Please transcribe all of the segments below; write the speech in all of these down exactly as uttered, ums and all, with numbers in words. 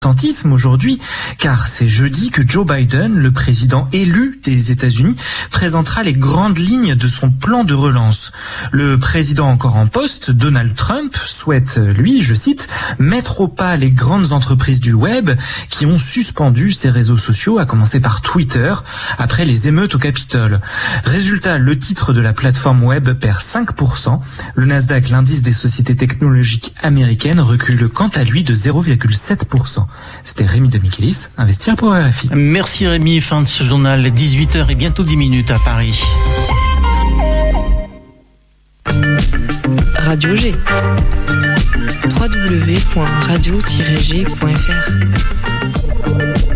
Militantisme aujourd'hui, car c'est jeudi que Joe Biden, le président élu des États-Unis, présentera les grandes lignes de son plan de relance. Le président encore en poste, Donald Trump, souhaite, lui, je cite, mettre au pas les grandes entreprises du web qui ont suspendu ces réseaux sociaux, à commencer par Twitter, après les émeutes au Capitole. Résultat, le titre de la plateforme web perd cinq pour cent. Le Nasdaq, l'indice des sociétés technologiques américaines, recule quant à lui de zéro virgule sept pour cent. C'était Rémi de Michelis, Investir pour R F I. Merci Rémi, fin de ce journal, dix-huit heures et bientôt dix minutes à Paris. Radio G. w w w point radio tiret g point f r.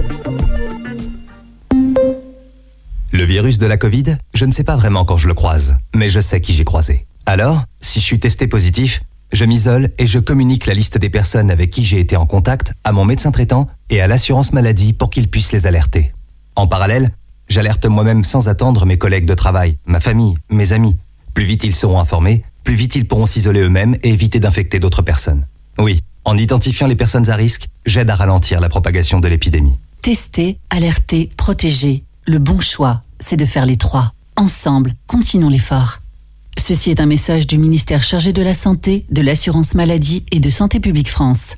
Le virus de la Covid, je ne sais pas vraiment quand je le croise, mais je sais qui j'ai croisé. Alors, si je suis testé positif, je m'isole et je communique la liste des personnes avec qui j'ai été en contact à mon médecin traitant et à l'assurance maladie pour qu'ils puissent les alerter. En parallèle, j'alerte moi-même sans attendre mes collègues de travail, ma famille, mes amis. Plus vite ils seront informés, plus vite ils pourront s'isoler eux-mêmes et éviter d'infecter d'autres personnes. Oui, en identifiant les personnes à risque, j'aide à ralentir la propagation de l'épidémie. Tester, alerter, protéger. Le bon choix, c'est de faire les trois. Ensemble, continuons l'effort. Ceci est un message du ministère chargé de la Santé, de l'Assurance Maladie et de Santé Publique France.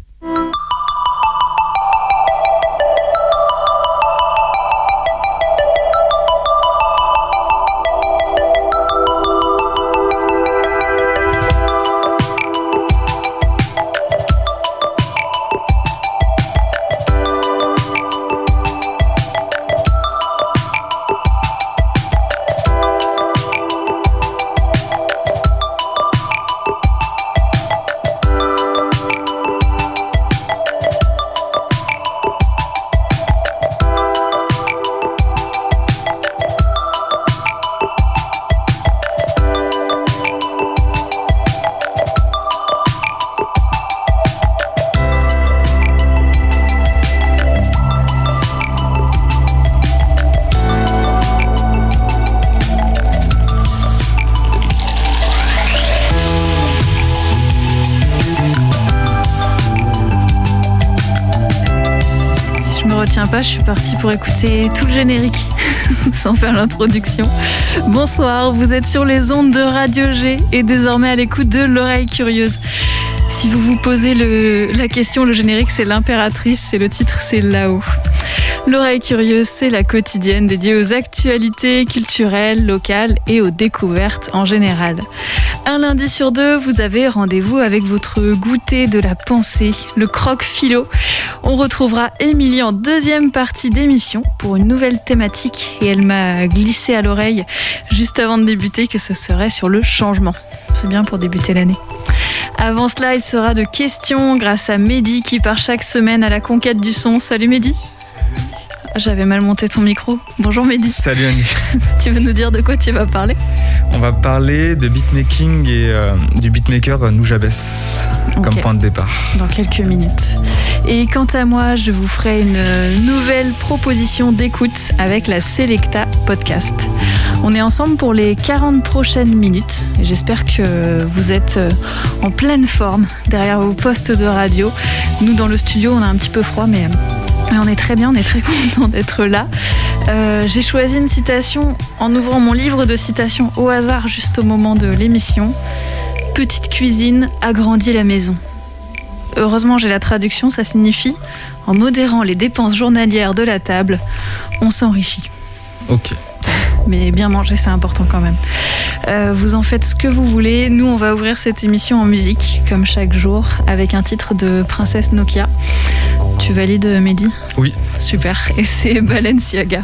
Pas, je suis partie pour écouter tout le générique sans faire l'introduction. Bonsoir, vous êtes sur les ondes de Radio G et désormais à l'écoute de l'oreille curieuse. Si vous vous posez le, la question, le générique c'est l'impératrice et le titre c'est là-haut. L'oreille curieuse, c'est la quotidienne dédiée aux actualités culturelles, locales et aux découvertes en général. Un lundi sur deux, vous avez rendez-vous avec votre goûter de la pensée, le croque-philo. On retrouvera Émilie en deuxième partie d'émission pour une nouvelle thématique et elle m'a glissé à l'oreille juste avant de débuter que ce serait sur le changement. C'est bien pour débuter l'année. Avant cela, il sera de questions grâce à Mehdi qui part chaque semaine à la conquête du son. Salut Mehdi. J'avais mal monté ton micro. Bonjour Mehdi. Salut Annie. Tu veux nous dire de quoi tu vas parler ? On va parler de beatmaking et euh, du beatmaker Nujabes comme okay. Point de départ. Dans quelques minutes. Et quant à moi, je vous ferai une nouvelle proposition d'écoute avec la Selecta Podcast. On est ensemble pour les quarante prochaines minutes et j'espère que vous êtes en pleine forme derrière vos postes de radio. Nous, dans le studio, on a un petit peu froid, mais... Mais on est très bien, on est très content d'être là. Euh, j'ai choisi une citation en ouvrant mon livre de citations au hasard juste au moment de l'émission. Petite cuisine agrandit la maison. Heureusement, j'ai la traduction, ça signifie en modérant les dépenses journalières de la table, on s'enrichit. Ok. Mais bien manger, c'est important quand même. Euh, vous en faites ce que vous voulez. Nous, on va ouvrir cette émission en musique, comme chaque jour, avec un titre de Princesse Nokia. Tu valides, Mehdi ? Oui. Super. Et c'est Balenciaga.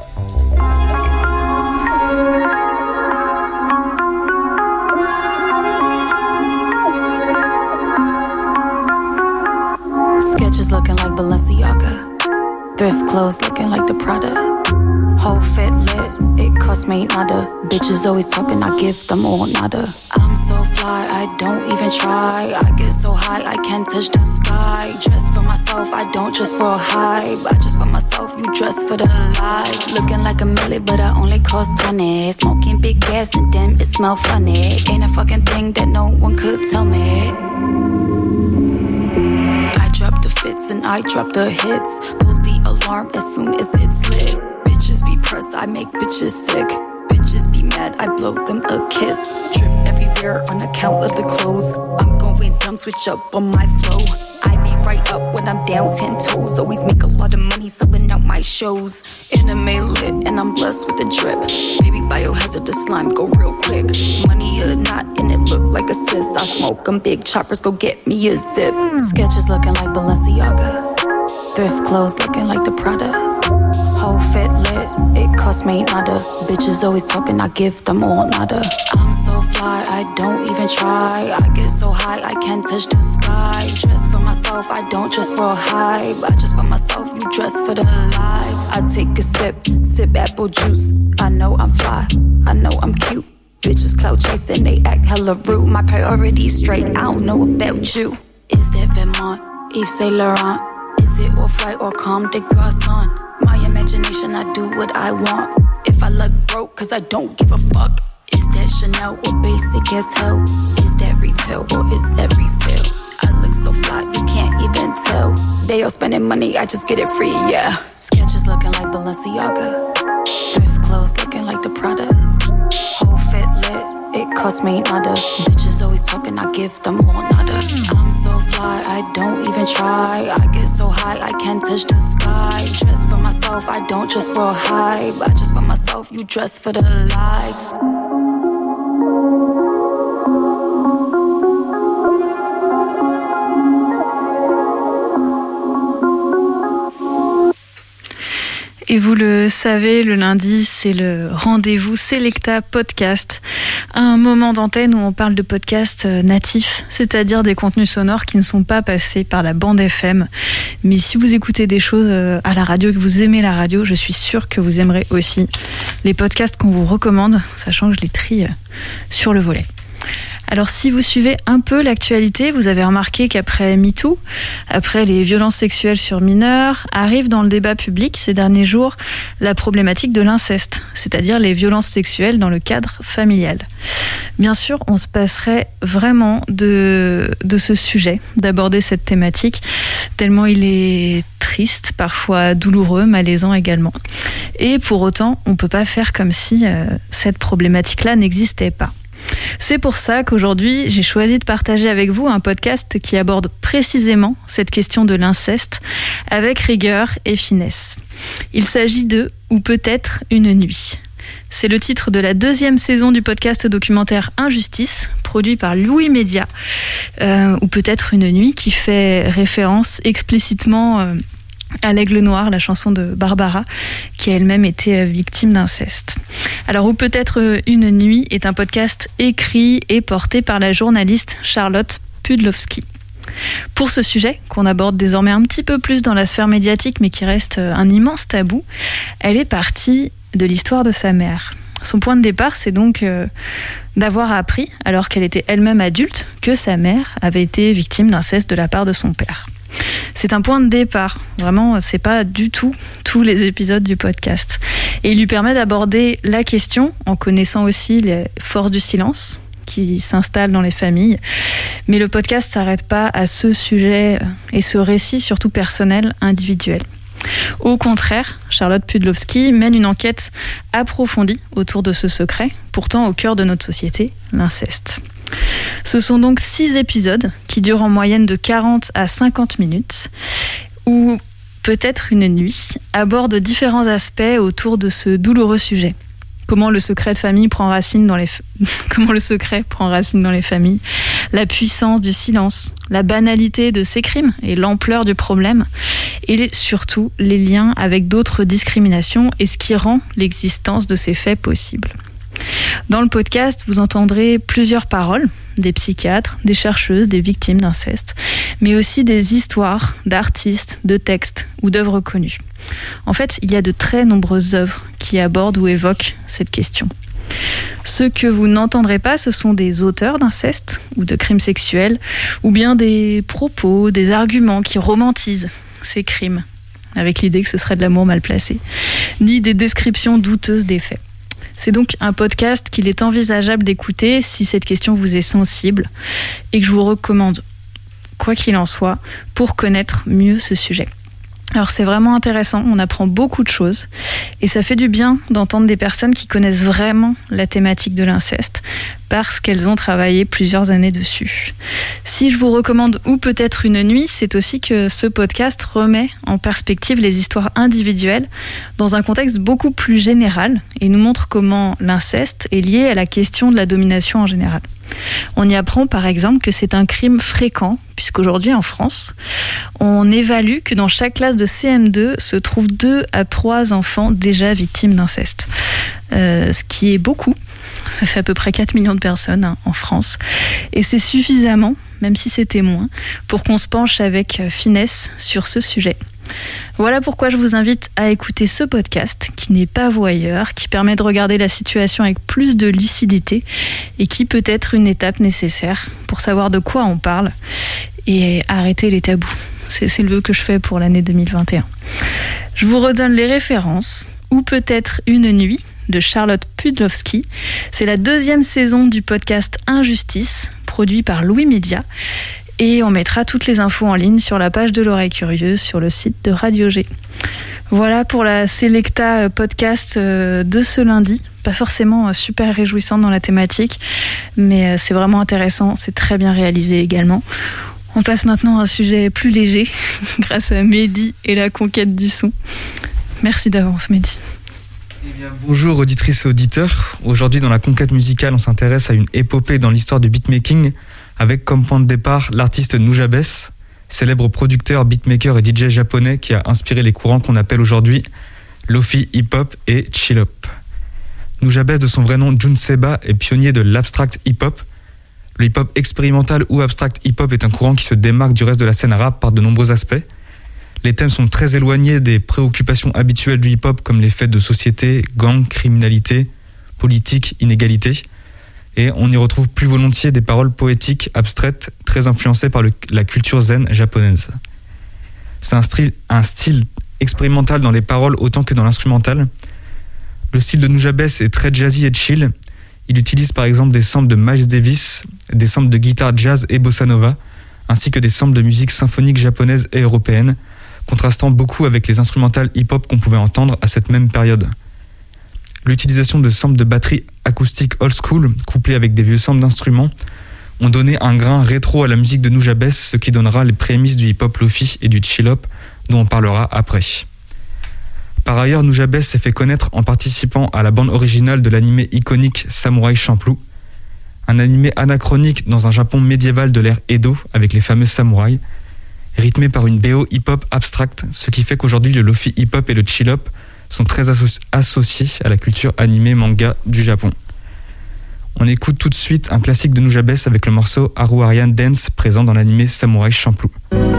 Sketches looking like Balenciaga. Thrift clothes looking like the Prada. Whole fit lit, it cost me nada. Bitches always talking, I give them all nada. I'm so fly, I don't even try. I get so high, I can't touch the sky. Dress for myself, I don't dress for a hype. I dress for myself, you dress for the lights. Looking like a milli, but I only cost twenty. Smoking big gas and then it smell funny. Ain't a fucking thing that no one could tell me. I dropped the fits and I drop the hits. Pull the alarm as soon as it's lit. Bitches be pressed, I make bitches sick. Bitches be mad, I blow them a kiss. Trip everywhere on account of the clothes. I'm going dumb, switch up on my flow. I be right up when I'm down ten toes. Always make a lot of money selling out my shows. Anime lit and I'm blessed with a drip. Baby biohazard, the slime go real quick. Money or not and it look like a sis. I smoke them big choppers, go get me a zip. Sketches looking like Balenciaga. Thrift clothes looking like the Prada. Whole fit lit, it cost me nada. Bitches always talking, I give them all nada. I'm so fly, I don't even try. I get so high, I can't touch the sky. Dress for myself, I don't dress for a hype. I dress for myself, you dress for the lies. I take a sip, sip apple juice. I know I'm fly, I know I'm cute. Bitches clout chasing, they act hella rude. My priorities straight, I don't know about you. Is that Vermont, Yves Saint Laurent? Is it Off-White or Comme des Garçons? My imagination, I do what I want. If I look broke, cause I don't give a fuck. Is that Chanel or basic as hell? Is that retail or is that resale? I look so fly, you can't even tell. They all spending money, I just get it free, yeah. Sketches looking like Balenciaga. Thrift clothes looking like the Prada. Whole fit lit, it cost me nada. Bitches always talking, I give them all nada. I'm so fly, I don't even try. I get so high, I can't touch the sky. Dress for myself, I don't dress for a hype. I dress for myself, you dress for the lies. Et vous le savez, le lundi, c'est le rendez-vous Selecta Podcast, un moment d'antenne où on parle de podcasts natifs, c'est-à-dire des contenus sonores qui ne sont pas passés par la bande F M. Mais si vous écoutez des choses à la radio, que vous aimez la radio, je suis sûre que vous aimerez aussi les podcasts qu'on vous recommande, sachant que je les trie sur le volet. Alors si vous suivez un peu l'actualité, vous avez remarqué qu'après MeToo, après les violences sexuelles sur mineurs, arrive dans le débat public ces derniers jours la problématique de l'inceste, c'est-à-dire les violences sexuelles dans le cadre familial. Bien sûr, on se passerait vraiment de, de ce sujet, d'aborder cette thématique, tellement il est triste, parfois douloureux, malaisant également. Et pour autant, on ne peut pas faire comme si euh, cette problématique-là n'existait pas. C'est pour ça qu'aujourd'hui, j'ai choisi de partager avec vous un podcast qui aborde précisément cette question de l'inceste avec rigueur et finesse. Il s'agit de « Ou peut-être une nuit ». C'est le titre de la deuxième saison du podcast documentaire Injustice, produit par Louis Média, euh, ou peut-être une nuit, qui fait référence explicitement euh, à l'Aigle Noir, la chanson de Barbara, qui a elle-même été victime d'inceste. Alors, ou peut-être une nuit est un podcast écrit et porté par la journaliste Charlotte Pudlowski. Pour ce sujet, qu'on aborde désormais un petit peu plus dans la sphère médiatique, mais qui reste un immense tabou, elle est partie de l'histoire de sa mère. Son point de départ, c'est donc euh, d'avoir appris, alors qu'elle était elle-même adulte, que sa mère avait été victime d'inceste de la part de son père. C'est un point de départ, vraiment, c'est pas du tout tous les épisodes du podcast. Et il lui permet d'aborder la question en connaissant aussi les forces du silence qui s'installent dans les familles. Mais le podcast s'arrête pas à ce sujet et ce récit, surtout personnel, individuel. Au contraire, Charlotte Pudlowski mène une enquête approfondie autour de ce secret, pourtant au cœur de notre société, l'inceste. Ce sont donc six épisodes qui durent en moyenne de quarante à cinquante minutes, où peut-être une nuit aborde différents aspects autour de ce douloureux sujet. Comment le secret de famille prend racine dans les f... comment le secret prend racine dans les familles, la puissance du silence, la banalité de ces crimes et l'ampleur du problème, et surtout les liens avec d'autres discriminations et ce qui rend l'existence de ces faits possible. Dans le podcast, vous entendrez plusieurs paroles, des psychiatres, des chercheuses, des victimes d'inceste, mais aussi des histoires d'artistes, de textes ou d'œuvres connues. En fait, il y a de très nombreuses œuvres qui abordent ou évoquent cette question. Ce que vous n'entendrez pas, ce sont des auteurs d'inceste ou de crimes sexuels, ou bien des propos, des arguments qui romantisent ces crimes, avec l'idée que ce serait de l'amour mal placé, ni des descriptions douteuses des faits. C'est donc un podcast qu'il est envisageable d'écouter si cette question vous est sensible et que je vous recommande quoi qu'il en soit, pour connaître mieux ce sujet. Alors c'est vraiment intéressant, on apprend beaucoup de choses et ça fait du bien d'entendre des personnes qui connaissent vraiment la thématique de l'inceste parce qu'elles ont travaillé plusieurs années dessus. Si je vous recommande Ou peut-être une nuit, c'est aussi que ce podcast remet en perspective les histoires individuelles dans un contexte beaucoup plus général et nous montre comment l'inceste est lié à la question de la domination en général. On y apprend par exemple que c'est un crime fréquent, puisqu'aujourd'hui en France, on évalue que dans chaque classe de C M deux se trouvent deux à trois enfants déjà victimes d'inceste. Euh, ce qui est beaucoup, ça fait à peu près quatre millions de personnes hein, en France. Et c'est suffisamment, même si c'était moins, pour qu'on se penche avec finesse sur ce sujet. Voilà pourquoi je vous invite à écouter ce podcast qui n'est pas voyeur, qui permet de regarder la situation avec plus de lucidité et qui peut être une étape nécessaire pour savoir de quoi on parle et arrêter les tabous. C'est, c'est le vœu que je fais pour l'année deux mille vingt et un. Je vous redonne les références. Ou peut-être une nuit de Charlotte Pudlowski. C'est la deuxième saison du podcast Injustice, produit par Louis Média. Et on mettra toutes les infos en ligne sur la page de l'Oreille Curieuse sur le site de Radio G. Voilà pour la Selecta podcast de ce lundi. Pas forcément super réjouissante dans la thématique, mais c'est vraiment intéressant, c'est très bien réalisé également. On passe maintenant à un sujet plus léger, grâce à Mehdi et la conquête du son. Merci d'avance, Mehdi. Eh bien, bonjour auditrices et auditeurs. Aujourd'hui, dans la conquête musicale, on s'intéresse à une épopée dans l'histoire du beatmaking, avec comme point de départ l'artiste Nujabes, célèbre producteur, beatmaker et D J japonais qui a inspiré les courants qu'on appelle aujourd'hui Lofi, hip-hop et chill-hop. Nujabes, de son vrai nom Jun Seba, est pionnier de l'abstract hip-hop. Le hip-hop expérimental ou abstract hip-hop est un courant qui se démarque du reste de la scène rap par de nombreux aspects. Les thèmes sont très éloignés des préoccupations habituelles du hip-hop comme les faits de société, gang, criminalité, politique, inégalité. Et on y retrouve plus volontiers des paroles poétiques, abstraites, très influencées par le, la culture zen japonaise. C'est un style, un style expérimental dans les paroles autant que dans l'instrumental. Le style de Nujabes est très jazzy et chill. Il utilise par exemple des samples de Miles Davis, des samples de guitare jazz et bossa nova, ainsi que des samples de musique symphonique japonaise et européenne, contrastant beaucoup avec les instrumentales hip-hop qu'on pouvait entendre à cette même période. L'utilisation de samples de batterie acoustique old school, couplés avec des vieux samples d'instruments, ont donné un grain rétro à la musique de Nujabes, ce qui donnera les prémices du hip-hop lofi et du chill-hop, dont on parlera après. Par ailleurs, Nujabes s'est fait connaître en participant à la bande originale de l'animé iconique Samurai Champloo, un animé anachronique dans un Japon médiéval de l'ère Edo avec les fameux samouraïs, rythmé par une B O hip-hop abstract, ce qui fait qu'aujourd'hui le lofi hip-hop et le chill-hop sont très asso- associés à la culture animée manga du Japon. On écoute tout de suite un classique de Nujabes avec le morceau Haruarian Dance présent dans l'animé Samurai Champloo.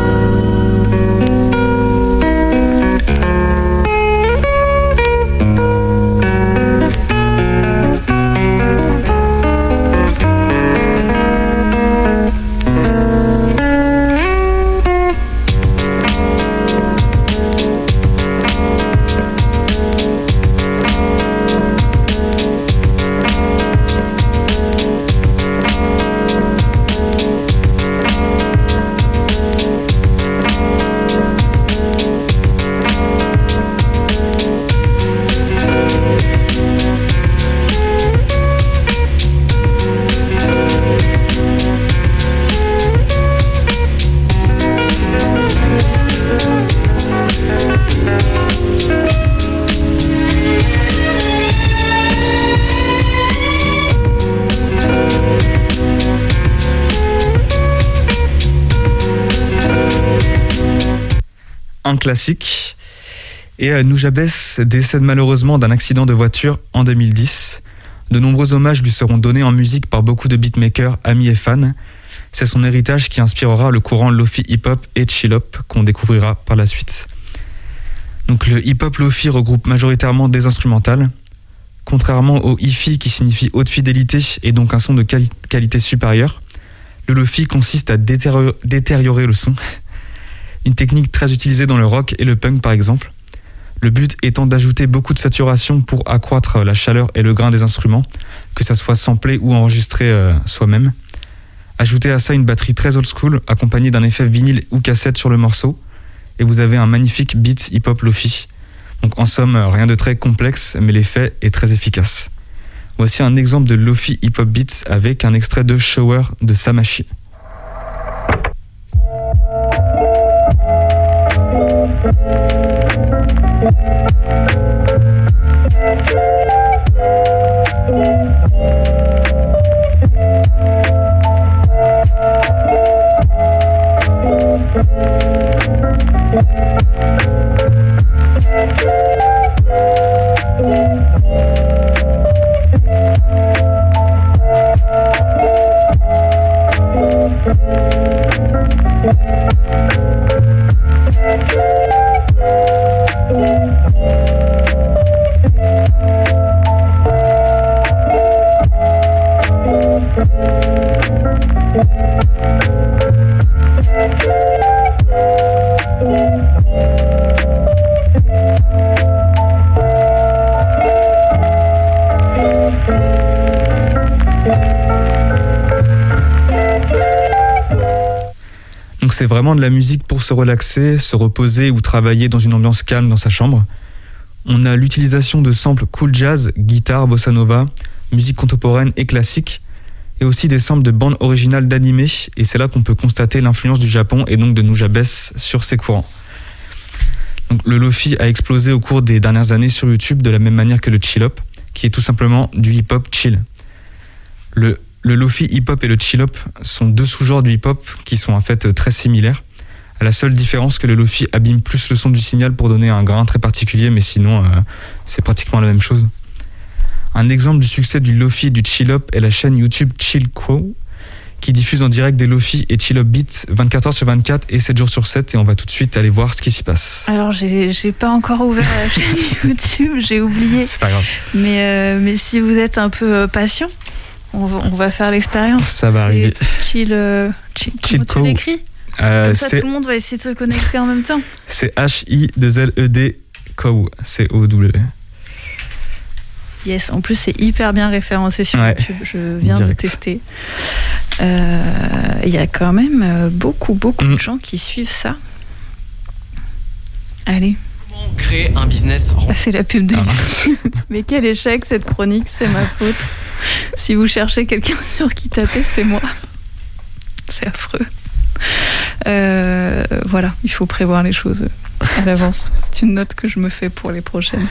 Un classique. Et euh, Nujabes décède malheureusement d'un accident de voiture en deux mille dix. De nombreux hommages lui seront donnés en musique par beaucoup de beatmakers, amis et fans. C'est son héritage qui inspirera le courant lofi hip-hop et chill-hop qu'on découvrira par la suite. Donc le hip-hop lofi regroupe majoritairement des instrumentales. Contrairement au hi-fi qui signifie haute fidélité et donc un son de quali- qualité supérieure, le lofi consiste à détérior- détériorer le son. Une technique très utilisée dans le rock et le punk par exemple. Le but étant d'ajouter beaucoup de saturation pour accroître la chaleur et le grain des instruments, que ça soit samplé ou enregistré euh, soi-même. Ajoutez à ça une batterie très old school, accompagnée d'un effet vinyle ou cassette sur le morceau, et vous avez un magnifique beat hip-hop lofi. Donc en somme, rien de très complexe, mais l'effet est très efficace. Voici un exemple de lofi hip-hop beats avec un extrait de Shower de Samashi. Donc c'est vraiment de la musique pour se relaxer, se reposer ou travailler dans une ambiance calme dans sa chambre. On a l'utilisation de samples cool jazz, guitare, bossa nova, musique contemporaine et classique, et aussi des samples de bandes originales d'animés, et c'est là qu'on peut constater l'influence du Japon et donc de Nujabes sur ces courants. Donc le lofi a explosé au cours des dernières années sur YouTube de la même manière que le chill-hop, qui est tout simplement du hip-hop chill. Le Le lofi hip-hop et le chill-hop sont deux sous-genres du hip-hop qui sont en fait très similaires, à la seule différence que le lofi abîme plus le son du signal pour donner un grain très particulier, mais sinon euh, c'est pratiquement la même chose. Un exemple du succès du lofi et du chill-hop est la chaîne YouTube Chill Crow, qui diffuse en direct des lofi et chill-hop beats vingt-quatre heures sur vingt-quatre et sept jours sur sept, et on va tout de suite aller voir ce qui s'y passe. Alors j'ai, j'ai pas encore ouvert la chaîne YouTube, j'ai oublié. C'est pas grave. Mais, euh, mais si vous êtes un peu euh, patient, On va, on va faire l'expérience. Ça va c'est arriver. Chill, euh, chill, chill comment tu l'écris euh, Comme ça, c'est... tout le monde va essayer de se connecter en même temps. C'est H I deux L E D Cow. C O W. Yes, en plus, c'est hyper bien référencé sur ouais. YouTube. Je viens Direct. de tester. Il euh, y a quand même beaucoup, beaucoup mm. de gens qui suivent ça. Allez. Comment créer un business ah, c'est la pub de ah, mais quel échec cette chronique, c'est ma faute. Si vous cherchez quelqu'un sur qui taper, c'est moi. C'est affreux. Euh, voilà, il faut prévoir les choses à l'avance. C'est une note que je me fais pour les prochaines.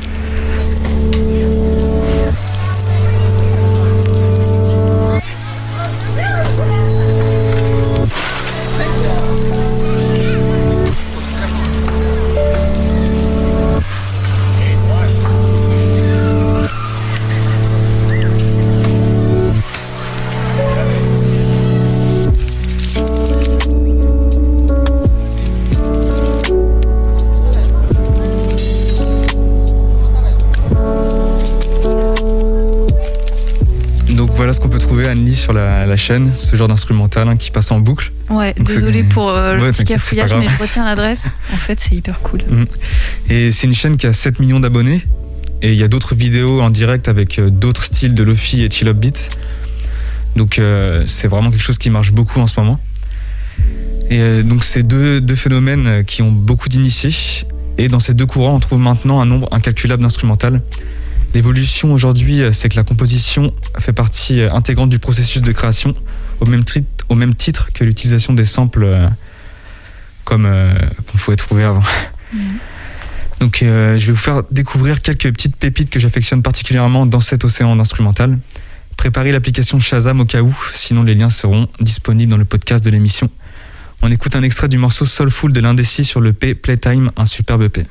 Voilà ce qu'on peut trouver, Anne-Lie, sur la, la chaîne, ce genre d'instrumental hein, qui passe en boucle. Ouais, donc désolé pour euh, le ouais, petit cafouillage, mais je retiens l'adresse. En fait, c'est hyper cool. Mmh. Et c'est une chaîne qui a sept millions d'abonnés. Et il y a d'autres vidéos en direct avec euh, d'autres styles de lofi et chill-up beats. Donc euh, c'est vraiment quelque chose qui marche beaucoup en ce moment. Et euh, donc c'est deux, deux phénomènes qui ont beaucoup d'initiés. Et dans ces deux courants, on trouve maintenant un nombre incalculable d'instrumentales. L'évolution aujourd'hui, c'est que la composition fait partie intégrante du processus de création, au même, tri- au même titre que l'utilisation des samples euh, comme euh, qu'on pouvait trouver avant. Mmh. Donc euh, je vais vous faire découvrir quelques petites pépites que j'affectionne particulièrement dans cet océan d'instrumental. Préparez l'application Shazam au cas où, sinon les liens seront disponibles dans le podcast de l'émission. On écoute un extrait du morceau Soulful de l'Indécis sur le P Playtime, un superbe E P.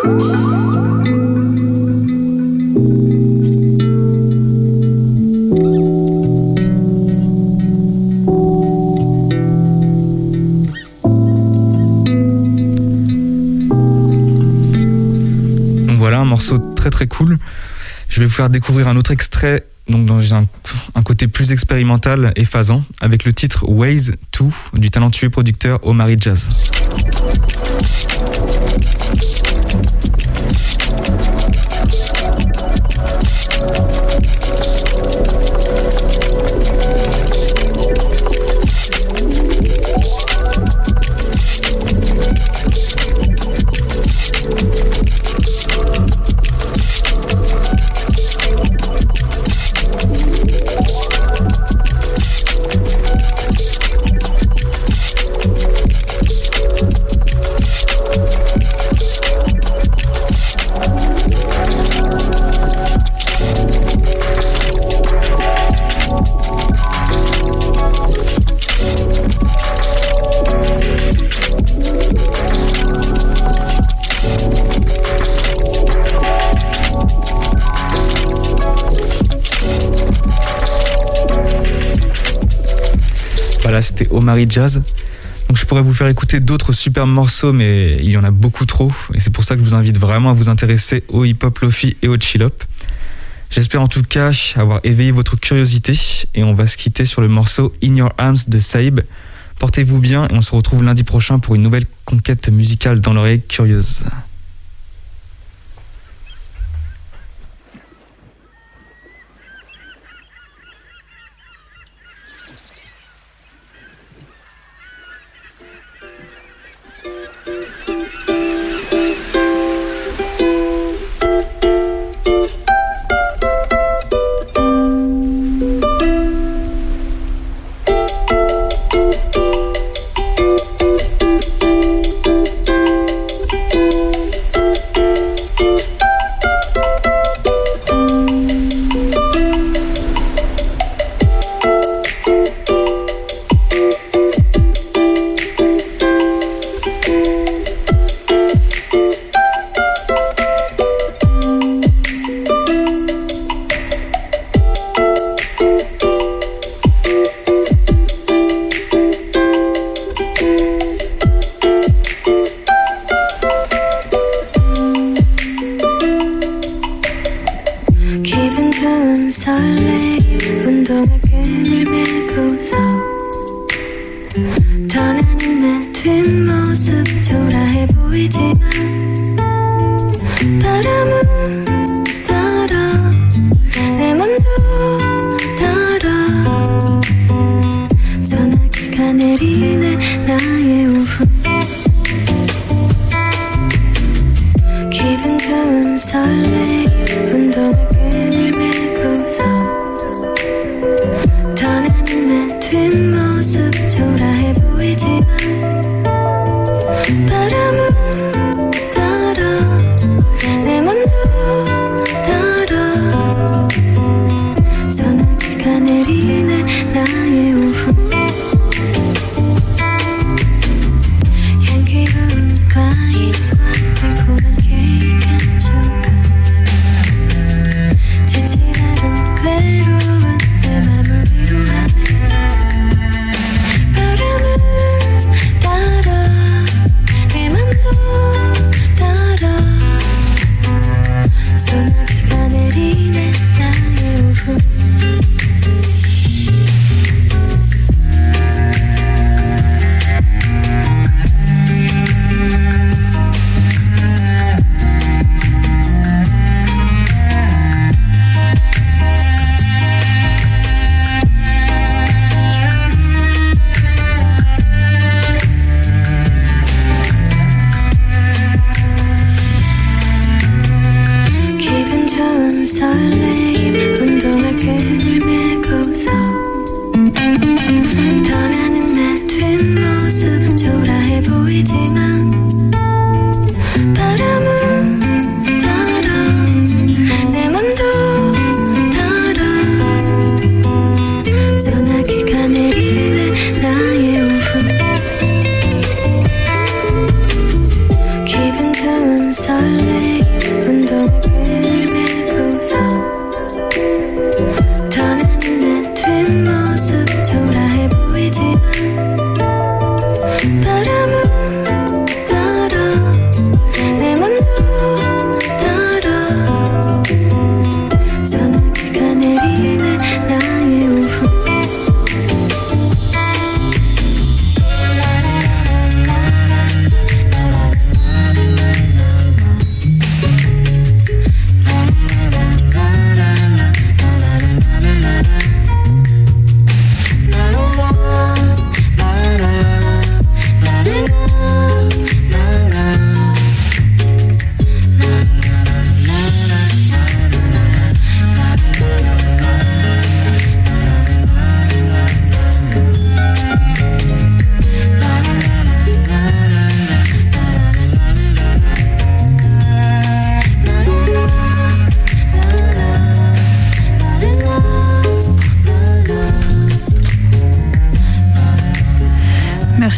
Très très cool. Je vais vous faire découvrir un autre extrait, donc dans un, un côté plus expérimental et phasant, avec le titre Ways deux du talentueux producteur Omari Jazz. Voilà, c'était Omari Jazz. Donc je pourrais vous faire écouter d'autres super morceaux, mais il y en a beaucoup trop. Et c'est pour ça que je vous invite vraiment à vous intéresser au hip-hop lofi et au chill-hop. J'espère en tout cas avoir éveillé votre curiosité. Et on va se quitter sur le morceau In Your Arms de Saïb. Portez-vous bien et on se retrouve lundi prochain pour une nouvelle conquête musicale dans l'oreille curieuse. Silent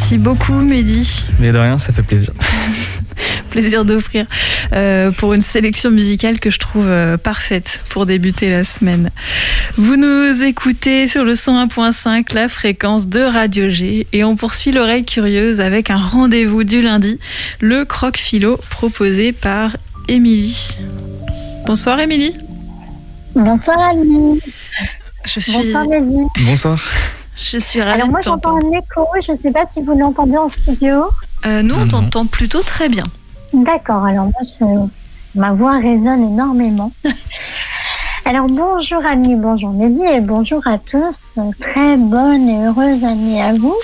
Merci beaucoup Mehdi. Mais de rien, ça fait plaisir. Plaisir d'offrir euh, pour une sélection musicale que je trouve euh, parfaite pour débuter la semaine. Vous nous écoutez sur le cent un virgule cinq, la fréquence de Radio G, et on poursuit l'oreille curieuse avec un rendez-vous du lundi, le croque-philo proposé par Émilie. Bonsoir Émilie. Bonsoir Annie. Je suis... Bonsoir Mehdi. Bonsoir. Je suis ravie. Alors moi de t'entendre. j'entends un écho, je ne sais pas si vous l'entendez en studio. Euh, nous on Mhm. t'entend plutôt très bien. D'accord, alors moi je- ma voix résonne énormément. Alors bonjour Annie, bonjour Mehdi et bonjour à tous. Très bonne et heureuse année à vous.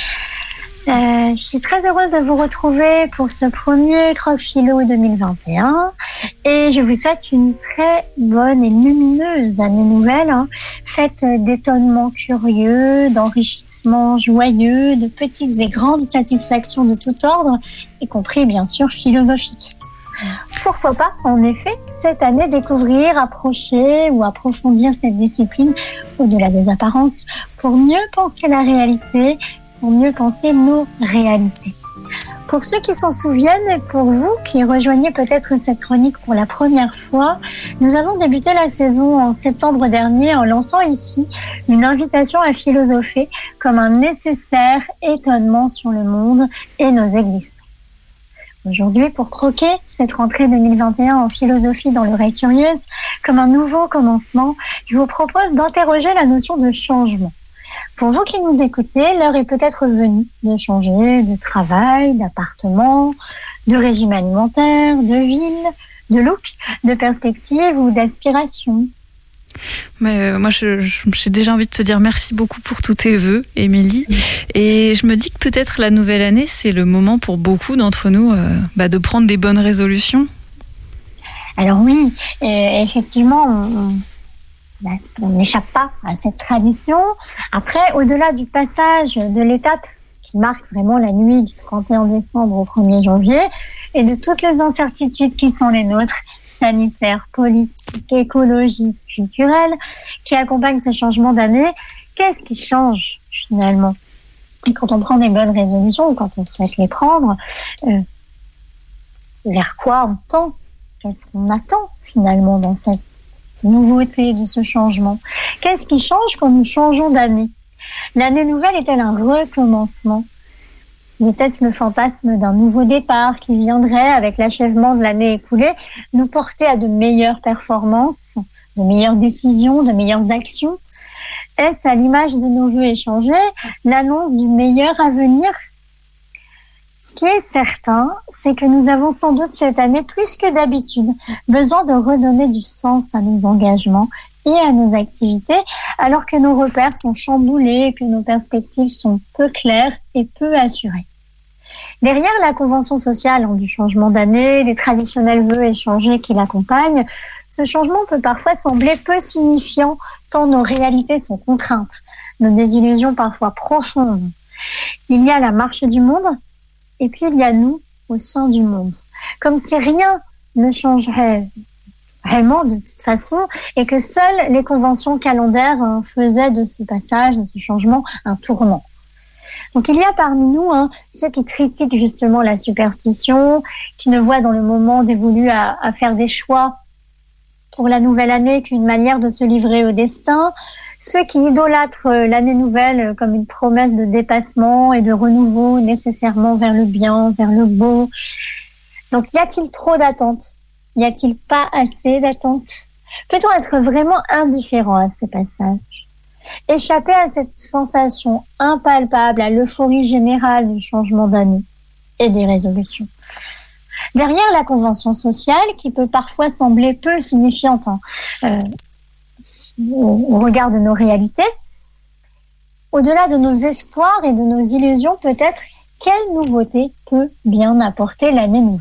Euh, je suis très heureuse de vous retrouver pour ce premier croque-philo deux mille vingt et un et je vous souhaite une très bonne et lumineuse année nouvelle, hein, faite d'étonnements curieux, d'enrichissements joyeux, de petites et grandes satisfactions de tout ordre, y compris bien sûr philosophiques. Pourquoi pas, en effet, cette année découvrir, approcher ou approfondir cette discipline au-delà des apparences pour mieux penser la réalité, pour mieux penser nos réalités. Pour ceux qui s'en souviennent et pour vous qui rejoignez peut-être cette chronique pour la première fois, nous avons débuté la saison en septembre dernier en lançant ici une invitation à philosopher comme un nécessaire étonnement sur le monde et nos existences. Aujourd'hui, pour croquer cette rentrée deux mille vingt et un en philosophie dans l'oreille curieuse, comme un nouveau commencement, je vous propose d'interroger la notion de changement. Pour vous qui nous écoutez, l'heure est peut-être venue de changer de travail, d'appartement, de régime alimentaire, de ville, de look, de perspective ou d'aspiration. Mais euh, moi, je, je, j'ai déjà envie de te dire merci beaucoup pour tous tes vœux, Émilie. Et je me dis que peut-être la nouvelle année, c'est le moment pour beaucoup d'entre nous euh, bah, de prendre des bonnes résolutions. Alors oui, euh, effectivement, on, on n'échappe pas à cette tradition. Après, au-delà du passage de l'étape qui marque vraiment la nuit du trente et un décembre au premier janvier et de toutes les incertitudes qui sont les nôtres, sanitaires, politiques, écologiques, culturelles, qui accompagnent ce changement d'année, qu'est-ce qui change finalement ? Et quand on prend des bonnes résolutions ou quand on souhaite les prendre, euh, vers quoi on tend ? Qu'est-ce qu'on attend finalement dans cette nouveauté de ce changement ? Qu'est-ce qui change quand nous changeons d'année ? L'année nouvelle est-elle un recommencement ? Peut-être le fantasme d'un nouveau départ qui viendrait, avec l'achèvement de l'année écoulée, nous porter à de meilleures performances, de meilleures décisions, de meilleures actions. Est-ce, à l'image de nos vœux échangés, l'annonce du meilleur avenir ? Ce qui est certain, c'est que nous avons sans doute cette année, plus que d'habitude, besoin de redonner du sens à nos engagements et à nos activités, alors que nos repères sont chamboulés et que nos perspectives sont peu claires et peu assurées. Derrière la convention sociale du changement d'année, les traditionnels vœux échangés qui l'accompagnent, ce changement peut parfois sembler peu signifiant tant nos réalités sont contraintes, nos désillusions parfois profondes. Il y a la marche du monde, et puis il y a nous au sein du monde. Comme si rien ne changerait vraiment de toute façon, et que seules les conventions calendaires hein, faisaient de ce passage, de ce changement, un tournant. Donc il y a parmi nous hein, ceux qui critiquent justement la superstition, qui ne voient dans le moment dévolu à, à faire des choix pour la nouvelle année qu'une manière de se livrer au destin, ceux qui idolâtrent l'année nouvelle comme une promesse de dépassement et de renouveau nécessairement vers le bien, vers le beau. Donc y a-t-il trop d'attentes ? Y a-t-il pas assez d'attentes ? Peut-on être vraiment indifférent à ce passage ? Échapper à cette sensation impalpable, à l'euphorie générale du changement d'année et des résolutions. Derrière la convention sociale, qui peut parfois sembler peu signifiante hein, euh, au regard de nos réalités, au-delà de nos espoirs et de nos illusions, peut-être, quelle nouveauté peut bien apporter l'année nouvelle ?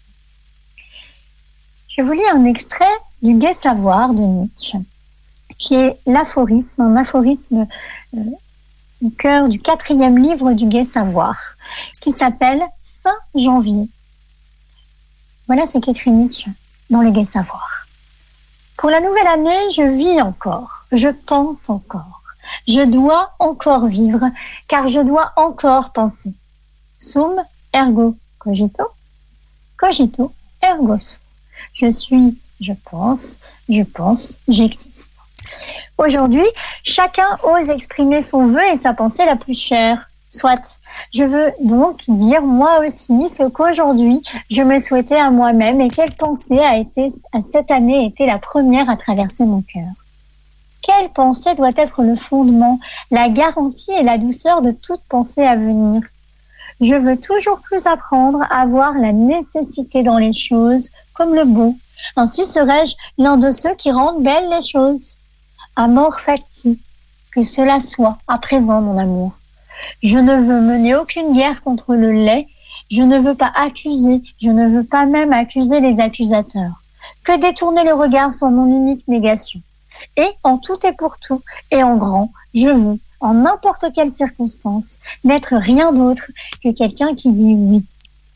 Je vous lis un extrait du Gai Savoir de Nietzsche, qui est l'aphorisme, un aphorisme euh, au cœur du quatrième livre du Gai Savoir, qui s'appelle Saint-Janvier. Voilà ce qu'écrit Nietzsche dans le Gai Savoir. Pour la nouvelle année, je vis encore, je pense encore. Je dois encore vivre, car je dois encore penser. Sum ergo cogito, cogito ergo sum. Je suis, je pense, je pense, j'existe. Aujourd'hui, chacun ose exprimer son vœu et sa pensée la plus chère. Soit, je veux donc dire moi aussi ce qu'aujourd'hui je me souhaitais à moi-même et quelle pensée a été, à cette année été la première à traverser mon cœur. Quelle pensée doit être le fondement, la garantie et la douceur de toute pensée à venir? Je veux toujours plus apprendre à voir la nécessité dans les choses comme le beau. Ainsi serais-je l'un de ceux qui rendent belles les choses. Amor fati, que cela soit à présent mon amour. Je ne veux mener aucune guerre contre le lait. Je ne veux pas accuser. Je ne veux pas même accuser les accusateurs. Que détourner le regard sur mon unique négation. Et en tout et pour tout, et en grand, je veux, en n'importe quelle circonstance, n'être rien d'autre que quelqu'un qui dit oui.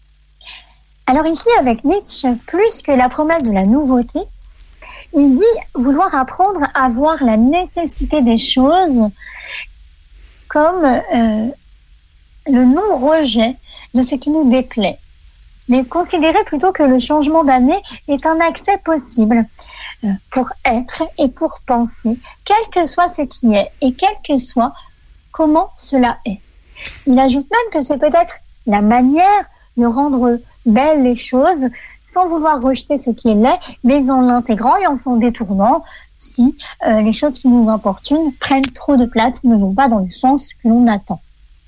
Alors ici, avec Nietzsche, plus que la promesse de la nouveauté, il dit vouloir apprendre à voir la nécessité des choses comme euh, le non-rejet de ce qui nous déplaît, mais considérer plutôt que le changement d'année est un accès possible euh, pour être et pour penser, quel que soit ce qui est et quel que soit comment cela est. Il ajoute même que c'est peut-être la manière de rendre belles les choses sans vouloir rejeter ce qui est laid, mais en l'intégrant et en s'en détournant si euh, les choses qui nous importunent prennent trop de place ou ne vont pas dans le sens que l'on attend.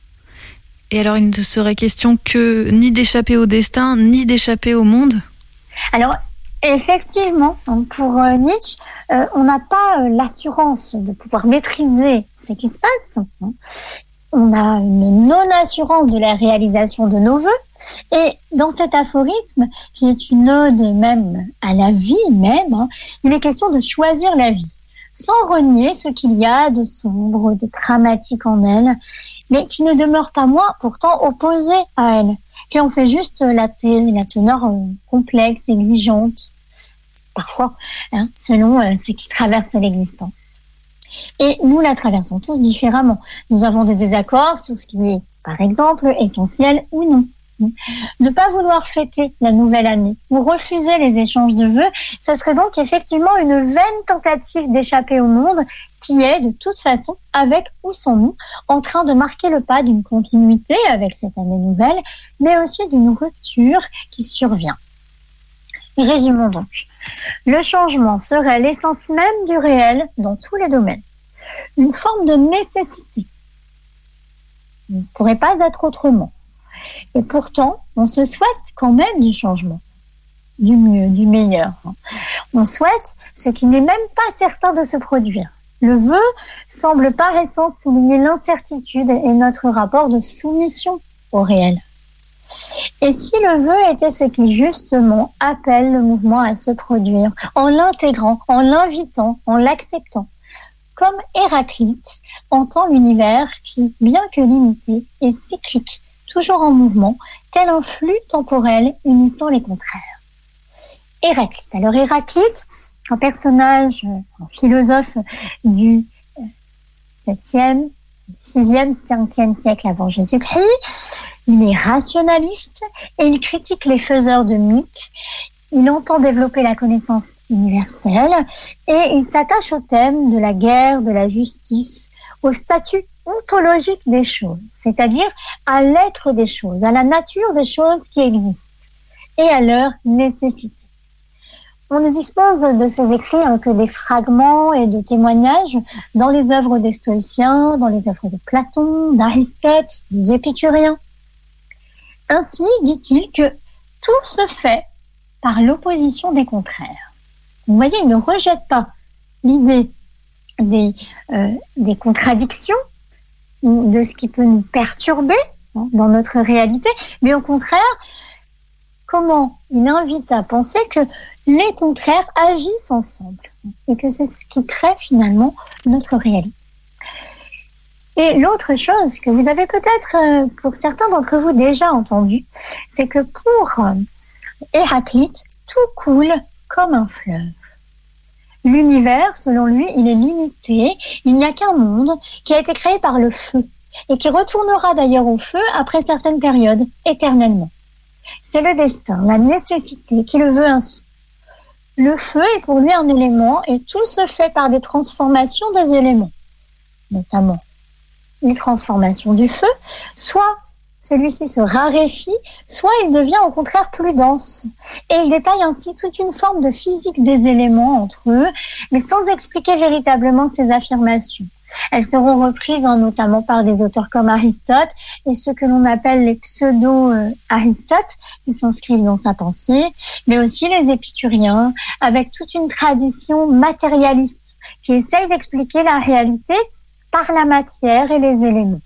Et alors, il ne serait question que ni d'échapper au destin, ni d'échapper au monde? Alors, effectivement, pour euh, Nietzsche, euh, on n'a pas euh, l'assurance de pouvoir maîtriser ce qui se passe. On a une non-assurance de la réalisation de nos vœux. Et dans cet aphorisme, qui est une ode même à la vie même, hein, il est question de choisir la vie, sans renier ce qu'il y a de sombre, de dramatique en elle, mais qui ne demeure pas moins pourtant opposé à elle, qui en fait juste la, t- la teneur euh, complexe, exigeante, parfois, hein, selon euh, ce qui traverse l'existence. Et nous la traversons tous différemment. Nous avons des désaccords sur ce qui est, par exemple, essentiel ou non. Ne pas vouloir fêter la nouvelle année ou refuser les échanges de vœux, ce serait donc effectivement une vaine tentative d'échapper au monde qui est, de toute façon, avec ou sans nous, en train de marquer le pas d'une continuité avec cette année nouvelle, mais aussi d'une rupture qui survient. Résumons donc. Le changement serait l'essence même du réel dans tous les domaines. Une forme de nécessité. Il ne pourrait pas être autrement. Et pourtant, on se souhaite quand même du changement, du mieux, du meilleur. On souhaite ce qui n'est même pas certain de se produire. Le vœu semble par essence souligner l'incertitude et notre rapport de soumission au réel. Et si le vœu était ce qui justement appelle le mouvement à se produire, en l'intégrant, en l'invitant, en l'acceptant, comme Héraclite entend l'univers qui, bien que limité, est cyclique, toujours en mouvement, tel un flux temporel unissant les contraires. Héraclite. Alors Héraclite, un personnage, un philosophe du septième, sixième, cinquième siècle avant Jésus-Christ, il est rationaliste et il critique les faiseurs de mythes. Il entend développer la connaissance universelle et il s'attache au thème de la guerre, de la justice, au statut ontologique des choses, c'est-à-dire à l'être des choses, à la nature des choses qui existent et à leur nécessité. On ne dispose de ces écrits que des fragments et de témoignages dans les œuvres des stoïciens, dans les œuvres de Platon, d'Aristote, des épicuriens. Ainsi, dit-il que tout se fait par l'opposition des contraires. Vous voyez, il ne rejette pas l'idée des, euh, des contradictions, de ce qui peut nous perturber hein, dans notre réalité, mais au contraire, comment il invite à penser que les contraires agissent ensemble et que c'est ce qui crée finalement notre réalité. Et l'autre chose que vous avez peut-être, euh, pour certains d'entre vous, déjà entendu, c'est que pour euh, Héraclite, tout coule comme un fleuve. L'univers, selon lui, il est limité. Il n'y a qu'un monde qui a été créé par le feu et qui retournera d'ailleurs au feu après certaines périodes, éternellement. C'est le destin, la nécessité qui le veut ainsi. Le feu est pour lui un élément et tout se fait par des transformations des éléments, notamment les transformations du feu, soit celui-ci se raréfie, soit il devient au contraire plus dense. Et il détaille ainsi toute une forme de physique des éléments entre eux, mais sans expliquer véritablement ces affirmations. Elles seront reprises hein, notamment par des auteurs comme Aristote et ceux que l'on appelle les pseudo-Aristotes, qui s'inscrivent dans sa pensée, mais aussi les épicuriens, avec toute une tradition matérialiste qui essaye d'expliquer la réalité par la matière et les éléments.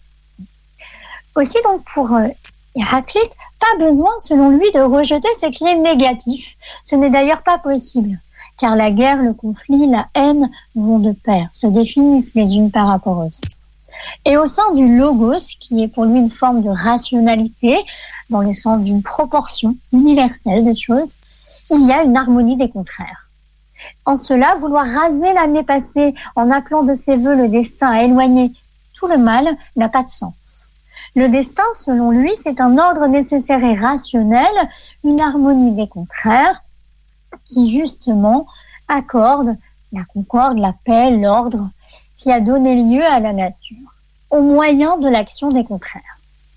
Aussi, donc, pour euh, Héraclite, pas besoin, selon lui, de rejeter ce qui est négatif. Ce n'est d'ailleurs pas possible, car la guerre, le conflit, la haine vont de pair, se définissent les unes par rapport aux autres. Et au sein du logos, qui est pour lui une forme de rationalité, dans le sens d'une proportion universelle des choses, il y a une harmonie des contraires. En cela, vouloir raser l'année passée en appelant de ses voeux le destin à éloigner tout le mal n'a pas de sens. Le destin, selon lui, c'est un ordre nécessaire et rationnel, une harmonie des contraires qui, justement, accorde la concorde, la paix, l'ordre qui a donné lieu à la nature, au moyen de l'action des contraires.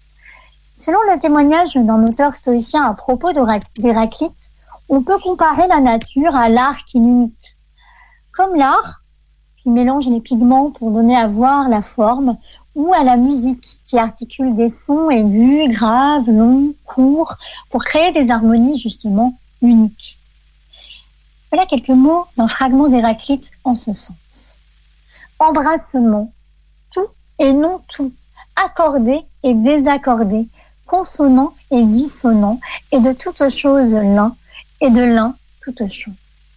Selon le témoignage d'un auteur stoïcien à propos d'Héraclite, on peut comparer la nature à l'art qui l'imite. Comme l'art, qui mélange les pigments pour donner à voir la forme, ou à la musique qui articule des sons aigus, graves, longs, courts, pour créer des harmonies justement uniques. Voilà quelques mots d'un fragment d'Héraclite en ce sens. Embrassement, tout et non tout, accordé et désaccordé, consonant et dissonant, et de toutes choses l'un, et de l'un toute chose.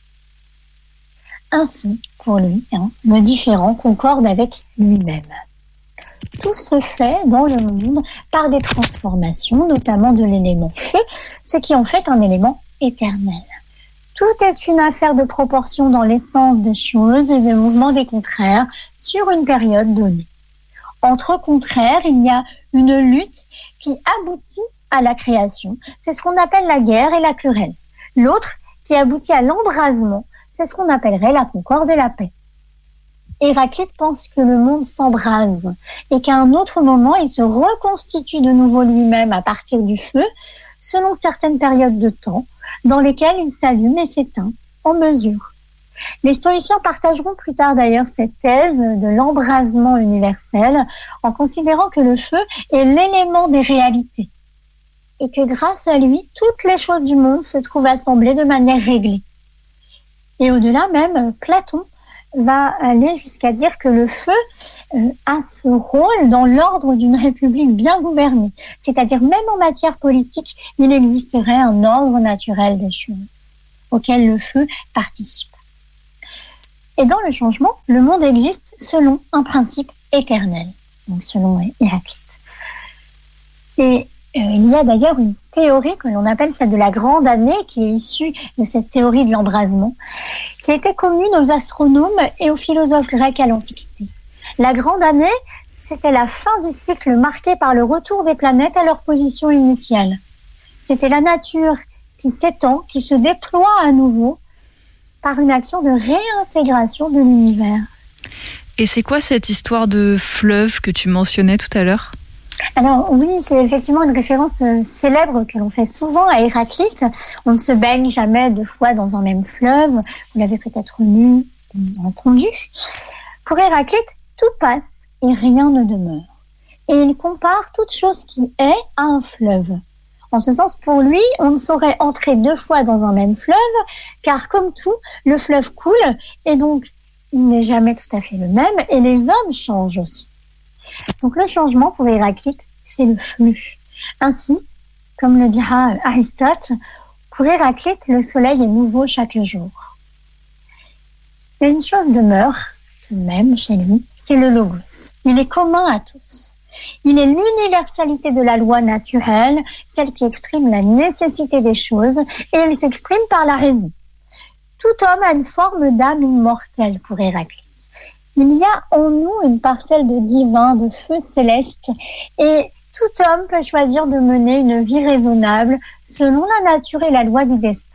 Ainsi, pour lui, hein, le différent concorde avec lui-même. Tout se fait dans le monde par des transformations, notamment de l'élément feu, ce qui en fait un élément éternel. Tout est une affaire de proportion dans l'essence des choses et de mouvement des contraires sur une période donnée. Entre contraires, il y a une lutte qui aboutit à la création. C'est ce qu'on appelle la guerre et la querelle. L'autre, qui aboutit à l'embrasement, c'est ce qu'on appellerait la concorde et la paix. Héraclite pense que le monde s'embrase et qu'à un autre moment, il se reconstitue de nouveau lui-même à partir du feu, selon certaines périodes de temps, dans lesquelles il s'allume et s'éteint en mesure. Les stoïciens partageront plus tard d'ailleurs cette thèse de l'embrasement universel en considérant que le feu est l'élément des réalités et que grâce à lui, toutes les choses du monde se trouvent assemblées de manière réglée. Et au-delà même, Platon va aller jusqu'à dire que le feu euh, a ce rôle dans l'ordre d'une république bien gouvernée. C'est-à-dire, même en matière politique, il existerait un ordre naturel des choses auquel le feu participe. Et dans le changement, le monde existe selon un principe éternel, donc selon Héraclite. Et euh, il y a d'ailleurs une théorie que l'on appelle celle de la grande année, qui est issue de cette théorie de l'embrasement, qui était commune aux astronomes et aux philosophes grecs à l'Antiquité. La grande année, c'était la fin du cycle marqué par le retour des planètes à leur position initiale. C'était la nature qui s'étend, qui se déploie à nouveau par une action de réintégration de l'univers. Et c'est quoi cette histoire de fleuve que tu mentionnais tout à l'heure ? Alors oui, c'est effectivement une référence euh, célèbre que l'on fait souvent à Héraclite. On ne se baigne jamais deux fois dans un même fleuve. Vous l'avez peut-être lu ou entendu. Pour Héraclite, tout passe et rien ne demeure. Et il compare toute chose qui est à un fleuve. En ce sens, pour lui, on ne saurait entrer deux fois dans un même fleuve, car comme tout, le fleuve coule et donc il n'est jamais tout à fait le même et les hommes changent aussi. Donc le changement pour Héraclite, c'est le flux. Ainsi, comme le dira Aristote, pour Héraclite, le soleil est nouveau chaque jour. Mais une chose demeure, tout de même, chez lui, c'est le logos. Il est commun à tous. Il est l'universalité de la loi naturelle, celle qui exprime la nécessité des choses, et elle s'exprime par la raison. Tout homme a une forme d'âme immortelle pour Héraclite. Il y a en nous une parcelle de divin, de feu céleste, et tout homme peut choisir de mener une vie raisonnable selon la nature et la loi du destin.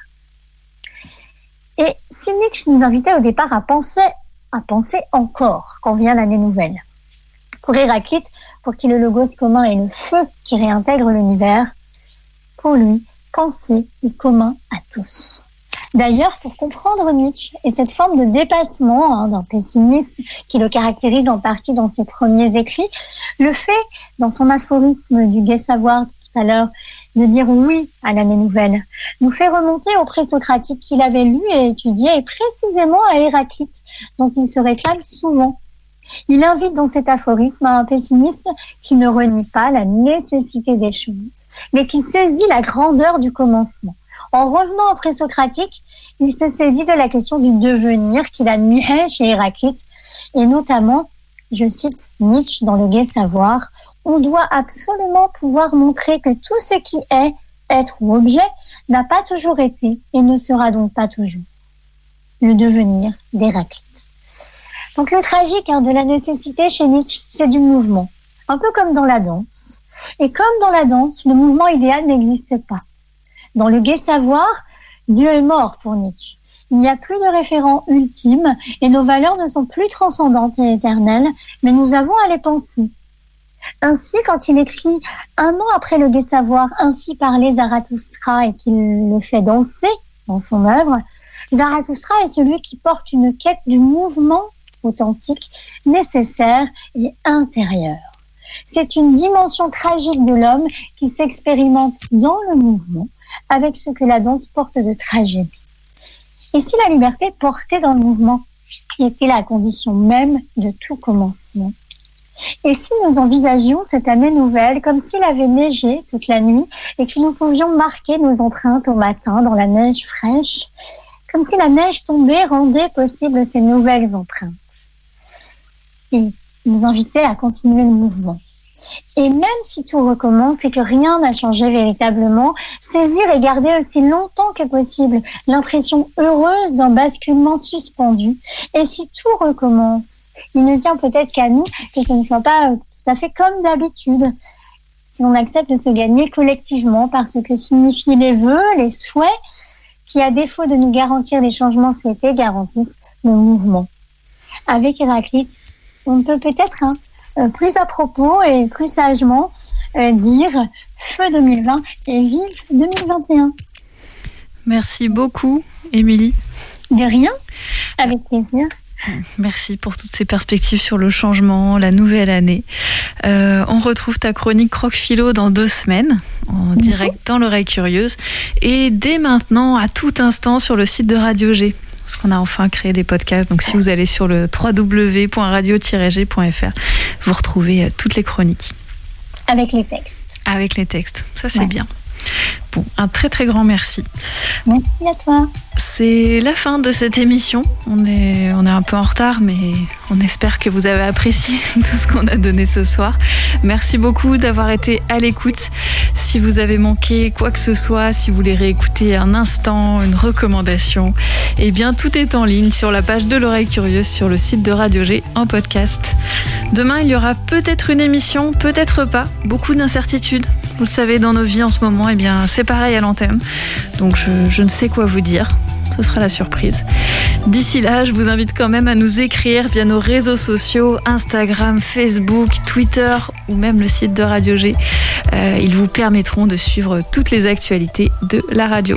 Et si Nietzsche nous invitait au départ à penser, à penser encore quand vient l'année nouvelle. Pour Héraclite, pour qui le logos commun est le feu qui réintègre l'univers, pour lui, penser est commun à tous. D'ailleurs, pour comprendre Nietzsche et cette forme de dépassement hein, d'un pessimisme qui le caractérise en partie dans ses premiers écrits, le fait, dans son aphorisme du gai savoir tout à l'heure, de dire oui à l'année nouvelle, nous fait remonter au présocratique qu'il avait lu et étudié, et précisément à Héraclite, dont il se réclame souvent. Il invite dans cet aphorisme à un pessimisme qui ne renie pas la nécessité des choses, mais qui saisit la grandeur du commencement. En revenant au présocratique, il s'est saisi de la question du devenir qu'il admirait chez Héraclite, et notamment, je cite Nietzsche dans le gai savoir, on doit absolument pouvoir montrer que tout ce qui est, être ou objet, n'a pas toujours été et ne sera donc pas toujours. Le devenir d'Héraclite. Donc le tragique hein, de la nécessité chez Nietzsche, c'est du mouvement, un peu comme dans la danse. Et comme dans la danse, le mouvement idéal n'existe pas. Dans le gai savoir, Dieu est mort pour Nietzsche. Il n'y a plus de référent ultime et nos valeurs ne sont plus transcendantes et éternelles, mais nous avons à les penser. Ainsi, quand il écrit un an après le gai savoir, ainsi parlait Zarathustra et qu'il le fait danser dans son œuvre, Zarathustra est celui qui porte une quête du mouvement authentique, nécessaire et intérieur. C'est une dimension tragique de l'homme qui s'expérimente dans le mouvement avec ce que la danse porte de tragédie. Et si la liberté portait dans le mouvement, qui était la condition même de tout commencement? Et si nous envisagions cette année nouvelle comme s'il avait neigé toute la nuit et que nous pouvions marquer nos empreintes au matin dans la neige fraîche, comme si la neige tombée rendait possible ces nouvelles empreintes et nous invitait à continuer le mouvement. Et même si tout recommence et que rien n'a changé véritablement, saisir et garder aussi longtemps que possible l'impression heureuse d'un basculement suspendu. Et si tout recommence, il ne tient peut-être qu'à nous que ce ne soit pas tout à fait comme d'habitude. Si l'on accepte de se gagner collectivement par ce que signifient les vœux, les souhaits, qui à défaut de nous garantir les changements souhaités, garantissent le mouvement. Avec Héraclite, on peut peut-être... Hein, Euh, plus à propos et plus sagement euh, dire feu deux mille vingt et vive deux mille vingt et un. Merci beaucoup, Émilie. De rien, avec plaisir. Merci pour toutes ces perspectives sur le changement, la nouvelle année. Euh, on retrouve ta chronique Croque-Philo dans deux semaines, en direct dans l'oreille curieuse, et dès maintenant, à tout instant, sur le site de Radio G. Parce qu'on a enfin créé des podcasts. Donc si vous allez sur le w w w point radio tiret g point f r, vous retrouvez toutes les chroniques. Avec les textes. Avec les textes. Ça, c'est ouais. bien. Bon, un très très grand merci. Merci à toi. C'est la fin de cette émission. On est, on est un peu en retard, mais on espère que vous avez apprécié tout ce qu'on a donné ce soir. Merci beaucoup d'avoir été à l'écoute. Si vous avez manqué quoi que ce soit, si vous voulez réécouter un instant, une recommandation, eh bien tout est en ligne sur la page de l'oreille curieuse sur le site de Radio G en podcast. Demain, il y aura peut-être une émission, peut-être pas. Beaucoup d'incertitudes. Vous le savez, dans nos vies en ce moment, eh bien c'est pareil à l'antenne. Donc je, je ne sais quoi vous dire. Ce sera la surprise. D'ici là, je vous invite quand même à nous écrire via nos réseaux sociaux, Instagram, Facebook, Twitter ou même le site de Radio G. Euh, ils vous permettront de suivre toutes les actualités de la radio.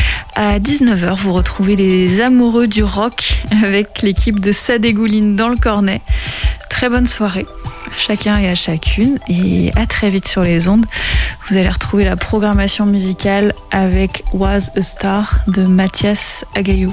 À dix-neuf heures, vous retrouvez les amoureux du rock avec l'équipe de Sadégouline dans le cornet. Très bonne soirée à chacun et à chacune et à très vite sur les ondes. Vous allez retrouver la programmation musicale avec Was a Star de Mathias Agayou.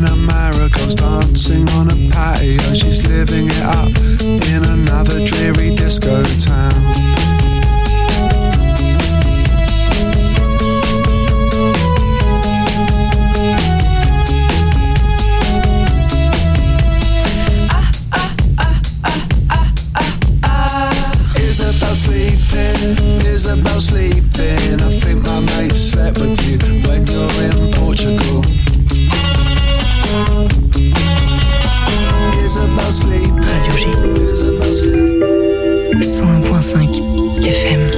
in America's dancing on a patio. She's living it up in another dreary disco town. Sleeping, Isabel sleeping. I think my mate slept with you when you're in Portugal. Isabel sleeping, Isabel sleeping. cent un point cinq F M.